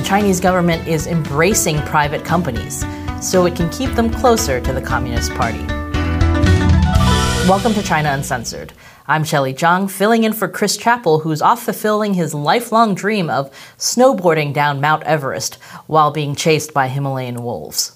Chinese government is embracing private companies so it can keep them closer to the Communist Party. Welcome to China Uncensored. I'm Shelley Zhang, filling in for Chris Chappell, who's off fulfilling his lifelong dream of snowboarding down Mount Everest while being chased by Himalayan wolves.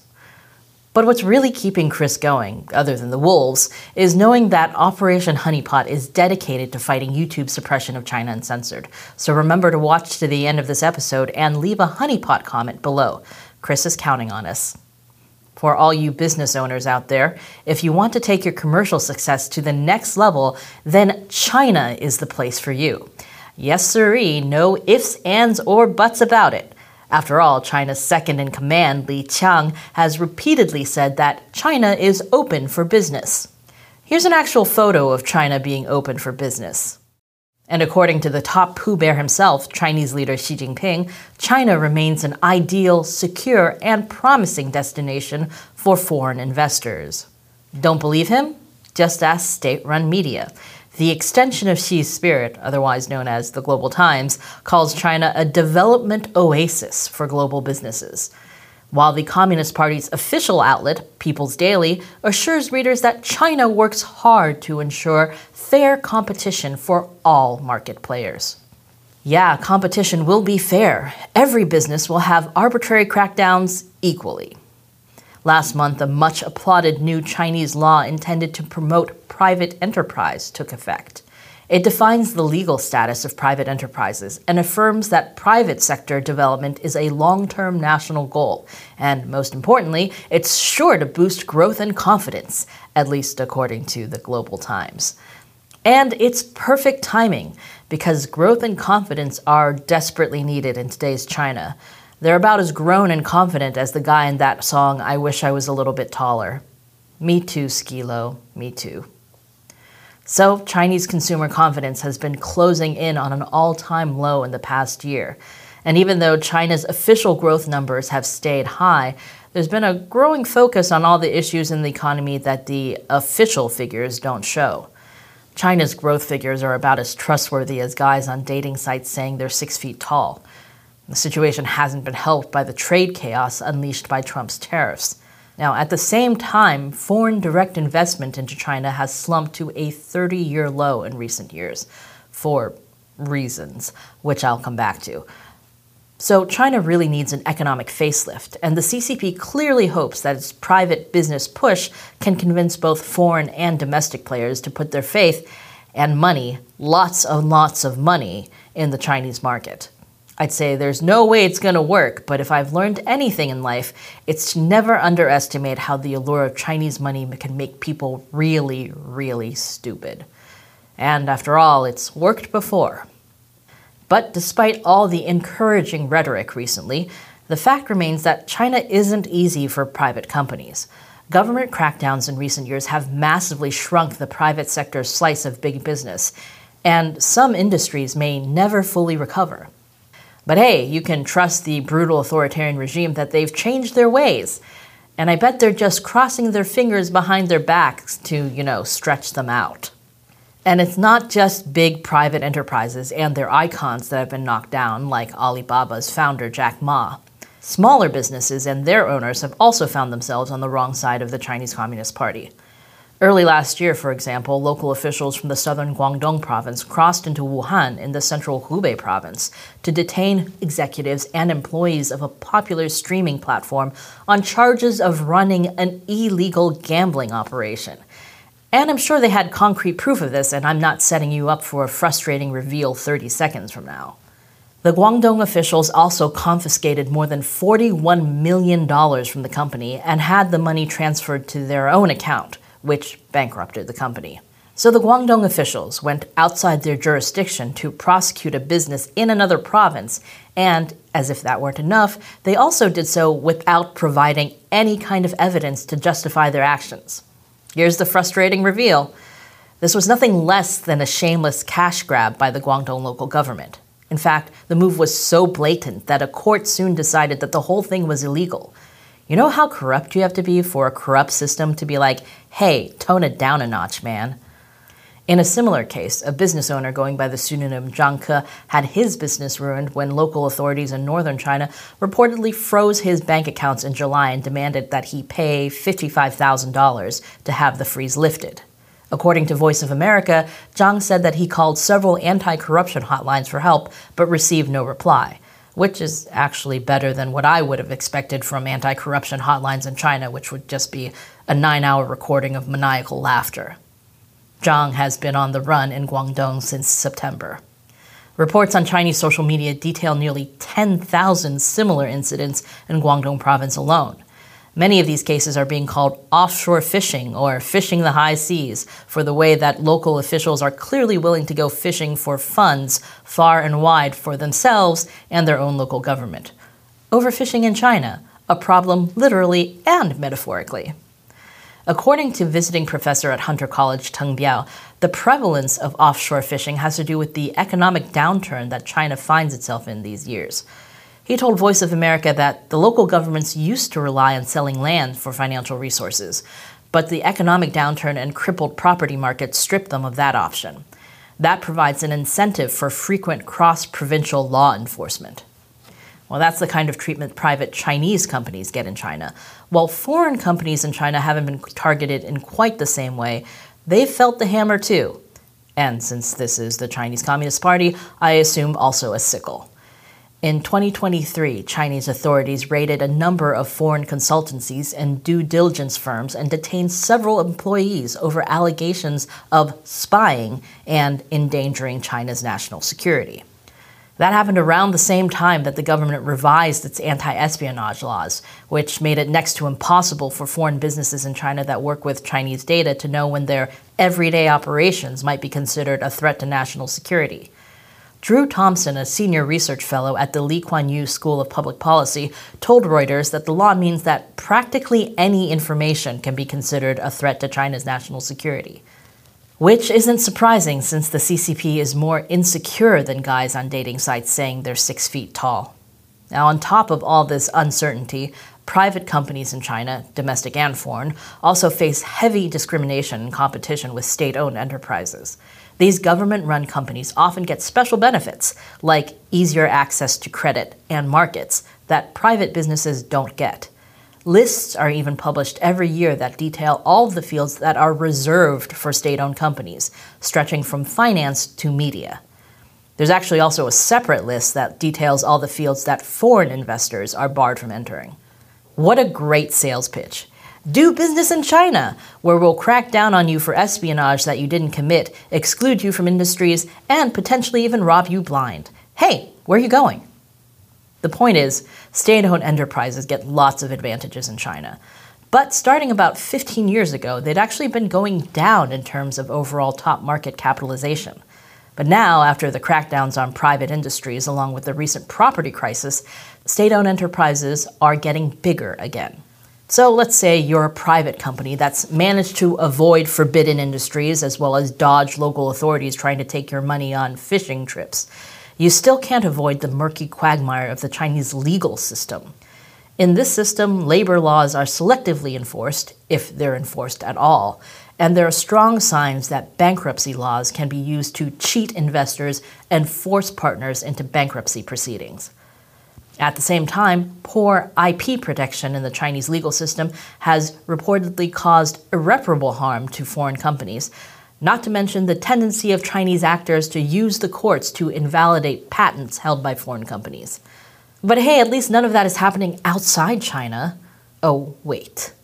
But what's really keeping Chris going, other than the wolves, is knowing that Operation Honeypot is dedicated to fighting YouTube suppression of China Uncensored. So remember to watch to the end of this episode and leave a honeypot comment below. Chris is counting on us. For all you business owners out there, if you want to take your commercial success to the next level, then China is the place for you. Yes sirree, no ifs, ands, or buts about it. After all, China's second-in-command, Li Qiang, has repeatedly said that China is open for business. Here's an actual photo of China being open for business. And according to the top Pooh Bear himself, Chinese leader Xi Jinping, China remains an ideal, secure, and promising destination for foreign investors. Don't believe him? Just ask state-run media. The extension of Xi's spirit, otherwise known as the Global Times, calls China a development oasis for global businesses, while the Communist Party's official outlet, People's Daily, assures readers that China works hard to ensure fair competition for all market players. Yeah, competition will be fair. Every business will have arbitrary crackdowns equally. Last month, a much-applauded new Chinese law intended to promote private enterprise took effect. It defines the legal status of private enterprises and affirms that private sector development is a long-term national goal. And most importantly, it's sure to boost growth and confidence, at least according to the Global Times. And it's perfect timing, because growth and confidence are desperately needed in today's China. They're about as grown and confident as the guy in that song, I Wish I Was a Little Bit Taller. Me too, Skilo, me too. So, Chinese consumer confidence has been closing in on an all-time low in the past year. And even though China's official growth numbers have stayed high, there's been a growing focus on all the issues in the economy that the official figures don't show. China's growth figures are about as trustworthy as guys on dating sites saying they're 6 feet tall. The situation hasn't been helped by the trade chaos unleashed by Trump's tariffs. Now, at the same time, foreign direct investment into China has slumped to a 30-year low in recent years, for reasons, which I'll come back to. So China really needs an economic facelift, and the CCP clearly hopes that its private business push can convince both foreign and domestic players to put their faith and money, lots and lots of money, in the Chinese market. I'd say there's no way it's going to work, but if I've learned anything in life, it's to never underestimate how the allure of Chinese money can make people really, really stupid. And after all, it's worked before. But despite all the encouraging rhetoric recently, the fact remains that China isn't easy for private companies. Government crackdowns in recent years have massively shrunk the private sector's slice of big business, and some industries may never fully recover. But hey, you can trust the brutal authoritarian regime that they've changed their ways. And I bet they're just crossing their fingers behind their backs to, stretch them out. And it's not just big private enterprises and their icons that have been knocked down, like Alibaba's founder Jack Ma. Smaller businesses and their owners have also found themselves on the wrong side of the Chinese Communist Party. Early last year, for example, local officials from the southern Guangdong province crossed into Wuhan in the central Hubei province to detain executives and employees of a popular streaming platform on charges of running an illegal gambling operation. And I'm sure they had concrete proof of this, and I'm not setting you up for a frustrating reveal 30 seconds from now. The Guangdong officials also confiscated more than $41 million from the company and had the money transferred to their own account, which bankrupted the company. So the Guangdong officials went outside their jurisdiction to prosecute a business in another province, and, as if that weren't enough, they also did so without providing any kind of evidence to justify their actions. Here's the frustrating reveal. This was nothing less than a shameless cash grab by the Guangdong local government. In fact, the move was so blatant that a court soon decided that the whole thing was illegal. You know how corrupt you have to be for a corrupt system to be like, hey, tone it down a notch, man? In a similar case, a business owner going by the pseudonym Zhang Ke had his business ruined when local authorities in northern China reportedly froze his bank accounts in July and demanded that he pay $55,000 to have the freeze lifted. According to Voice of America, Zhang said that he called several anti-corruption hotlines for help but received no reply, which is actually better than what I would have expected from anti-corruption hotlines in China, which would just be a 9-hour recording of maniacal laughter. Zhang has been on the run in Guangdong since September. Reports on Chinese social media detail nearly 10,000 similar incidents in Guangdong province alone. Many of these cases are being called offshore fishing or fishing the high seas for the way that local officials are clearly willing to go fishing for funds far and wide for themselves and their own local government. Overfishing in China, a problem literally and metaphorically. According to visiting professor at Hunter College Teng Biao, the prevalence of offshore fishing has to do with the economic downturn that China finds itself in these years. He told Voice of America that the local governments used to rely on selling land for financial resources, but the economic downturn and crippled property market stripped them of that option. That provides an incentive for frequent cross-provincial law enforcement. Well, that's the kind of treatment private Chinese companies get in China. While foreign companies in China haven't been targeted in quite the same way, they've felt the hammer too. And since this is the Chinese Communist Party, I assume also a sickle. In 2023, Chinese authorities raided a number of foreign consultancies and due diligence firms and detained several employees over allegations of spying and endangering China's national security. That happened around the same time that the government revised its anti-espionage laws, which made it next to impossible for foreign businesses in China that work with Chinese data to know when their everyday operations might be considered a threat to national security. Drew Thompson, a senior research fellow at the Lee Kuan Yew School of Public Policy, told Reuters that the law means that practically any information can be considered a threat to China's national security. Which isn't surprising since the CCP is more insecure than guys on dating sites saying they're 6 feet tall. Now, on top of all this uncertainty, private companies in China, domestic and foreign, also face heavy discrimination and competition with state-owned enterprises. These government-run companies often get special benefits, like easier access to credit and markets, that private businesses don't get. Lists are even published every year that detail all of the fields that are reserved for state-owned companies, stretching from finance to media. There's actually also a separate list that details all the fields that foreign investors are barred from entering. What a great sales pitch. Do business in China, where we'll crack down on you for espionage that you didn't commit, exclude you from industries, and potentially even rob you blind. Hey, where are you going? The point is, state-owned enterprises get lots of advantages in China. But starting about 15 years ago, they'd actually been going down in terms of overall top market capitalization. But now, after the crackdowns on private industries along with the recent property crisis, state-owned enterprises are getting bigger again. So let's say you're a private company that's managed to avoid forbidden industries as well as dodge local authorities trying to take your money on fishing trips. You still can't avoid the murky quagmire of the Chinese legal system. In this system, labor laws are selectively enforced, if they're enforced at all, and there are strong signs that bankruptcy laws can be used to cheat investors and force partners into bankruptcy proceedings. At the same time, poor IP protection in the Chinese legal system has reportedly caused irreparable harm to foreign companies, not to mention the tendency of Chinese actors to use the courts to invalidate patents held by foreign companies. But hey, at least none of that is happening outside China. Oh, wait.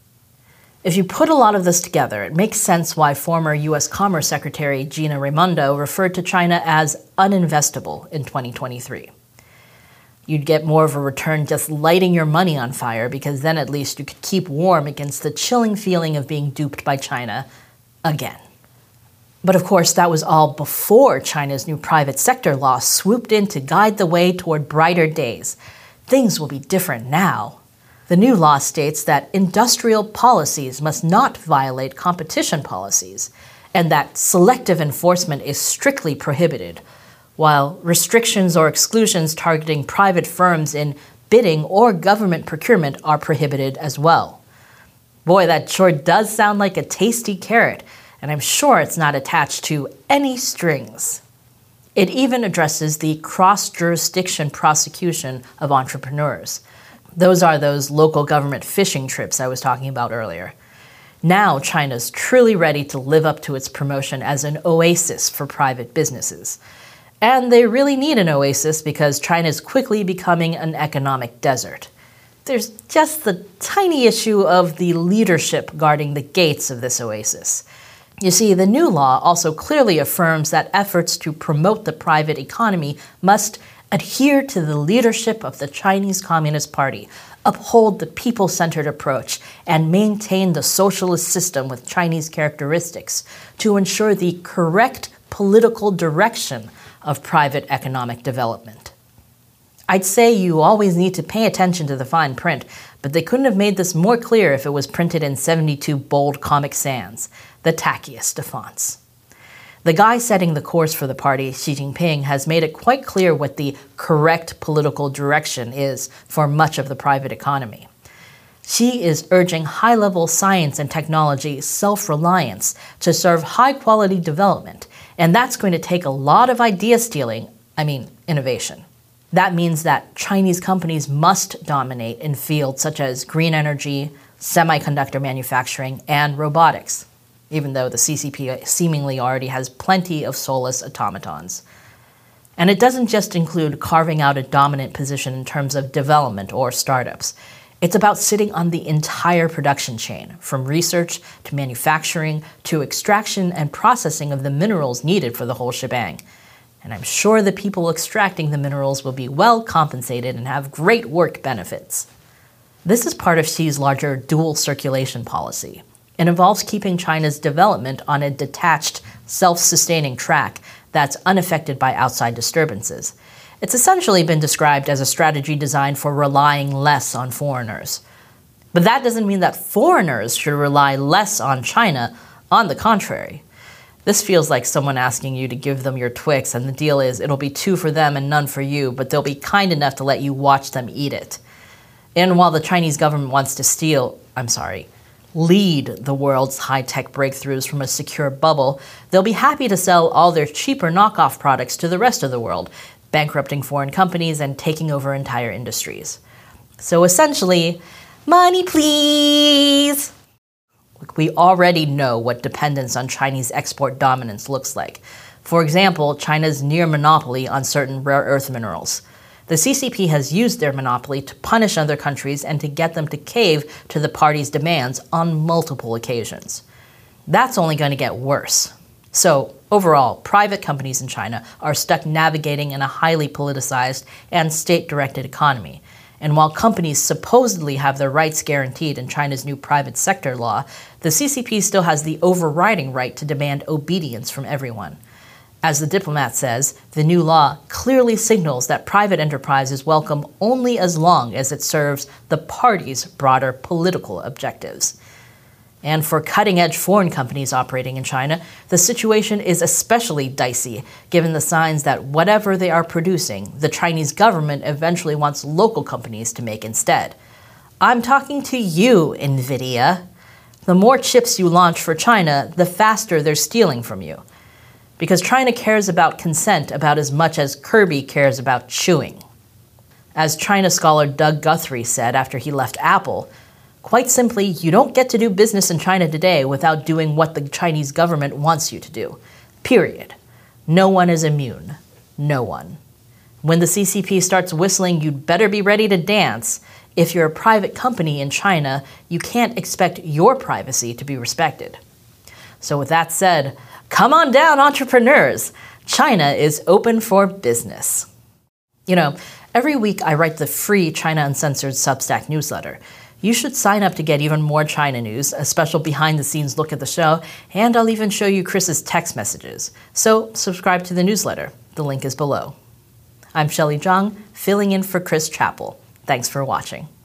If you put a lot of this together, it makes sense why former U.S. Commerce Secretary Gina Raimondo referred to China as uninvestable in 2023. You'd get more of a return just lighting your money on fire because then at least you could keep warm against the chilling feeling of being duped by China again. But of course, that was all before China's new private sector law swooped in to guide the way toward brighter days. Things will be different now. The new law states that industrial policies must not violate competition policies, and that selective enforcement is strictly prohibited, while restrictions or exclusions targeting private firms in bidding or government procurement are prohibited as well. Boy, that sure does sound like a tasty carrot, and I'm sure it's not attached to any strings. It even addresses the cross-jurisdiction prosecution of entrepreneurs. Those are those local government fishing trips I was talking about earlier. Now China's truly ready to live up to its promotion as an oasis for private businesses. And they really need an oasis because China is quickly becoming an economic desert. There's just the tiny issue of the leadership guarding the gates of this oasis. You see, the new law also clearly affirms that efforts to promote the private economy must adhere to the leadership of the Chinese Communist Party, uphold the people-centered approach, and maintain the socialist system with Chinese characteristics to ensure the correct political direction of private economic development. I'd say you always need to pay attention to the fine print, but they couldn't have made this more clear if it was printed in 72 bold Comic Sans, the tackiest of fonts. The guy setting the course for the party, Xi Jinping, has made it quite clear what the correct political direction is for much of the private economy. Xi is urging high-level science and technology self-reliance to serve high-quality development, and that's going to take a lot of innovation. That means that Chinese companies must dominate in fields such as green energy, semiconductor manufacturing, and robotics, even though the CCP seemingly already has plenty of soulless automatons. And it doesn't just include carving out a dominant position in terms of development or startups. It's about sitting on the entire production chain, from research to manufacturing to extraction and processing of the minerals needed for the whole shebang. And I'm sure the people extracting the minerals will be well compensated and have great work benefits. This is part of Xi's larger dual circulation policy. It involves keeping China's development on a detached, self-sustaining track that's unaffected by outside disturbances. It's essentially been described as a strategy designed for relying less on foreigners. But that doesn't mean that foreigners should rely less on China. On the contrary. This feels like someone asking you to give them your Twix, and the deal is it'll be 2 for them and none for you, but they'll be kind enough to let you watch them eat it. And while the Chinese government wants to lead the world's high-tech breakthroughs from a secure bubble, they'll be happy to sell all their cheaper knockoff products to the rest of the world, bankrupting foreign companies and taking over entire industries. So essentially, money please! Look, we already know what dependence on Chinese export dominance looks like. For example, China's near monopoly on certain rare earth minerals. The CCP has used their monopoly to punish other countries and to get them to cave to the party's demands on multiple occasions. That's only going to get worse. So, overall, private companies in China are stuck navigating in a highly politicized and state-directed economy. And while companies supposedly have their rights guaranteed in China's new private sector law, the CCP still has the overriding right to demand obedience from everyone. As the diplomat says, the new law clearly signals that private enterprise is welcome only as long as it serves the party's broader political objectives. And for cutting-edge foreign companies operating in China, the situation is especially dicey, given the signs that whatever they are producing, the Chinese government eventually wants local companies to make instead. I'm talking to you, NVIDIA. The more chips you launch for China, the faster they're stealing from you. Because China cares about consent about as much as Kirby cares about chewing. As China scholar Doug Guthrie said after he left Apple, quite simply, you don't get to do business in China today without doing what the Chinese government wants you to do. Period. No one is immune. No one. When the CCP starts whistling, you'd better be ready to dance. If you're a private company in China, you can't expect your privacy to be respected. So with that said, come on down, entrepreneurs. China is open for business. You know, every week I write the free China Uncensored Substack newsletter. You should sign up to get even more China news, a special behind-the-scenes look at the show, and I'll even show you Chris's text messages. So subscribe to the newsletter. The link is below. I'm Shelley Zhang, filling in for Chris Chappell. Thanks for watching.